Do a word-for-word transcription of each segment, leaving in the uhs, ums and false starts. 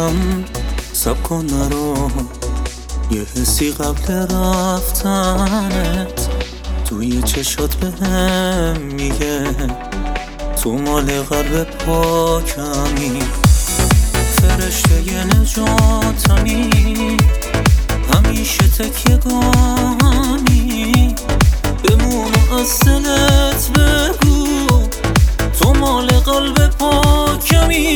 میگم سب کن نرو، یه حسی قبل رفتنت توی چشات بهم میگه تو مال قلب پاکمی، فرشته ی نجاتمی، همیشه تکیه گاهمی، بمونو از دلت بگو تو مال قلب پاکمی.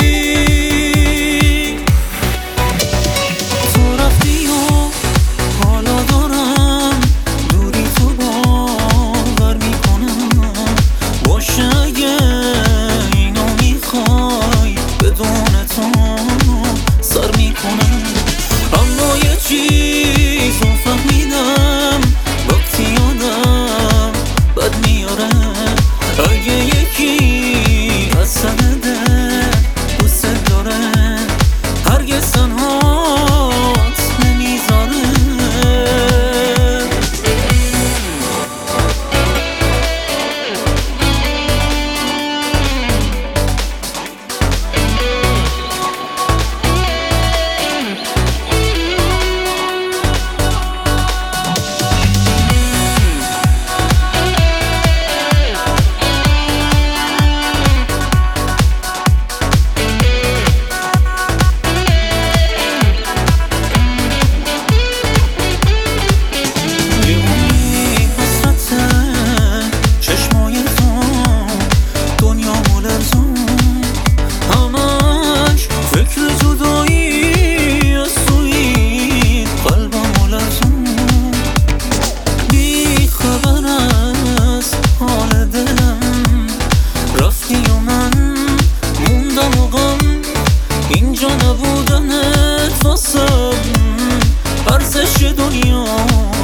تو رفتی و حالا دارم دوری تو باور میکنم، باشه اگه اینو میخوای بدون تو سر میکنم، اما یه چیز رو فهمیدم وقتی یادم بد میاره، اگه یکی از سنده دوست داره هرگز تنهات نمیذاره. اینجا نبودنت واسم ارزش دنیا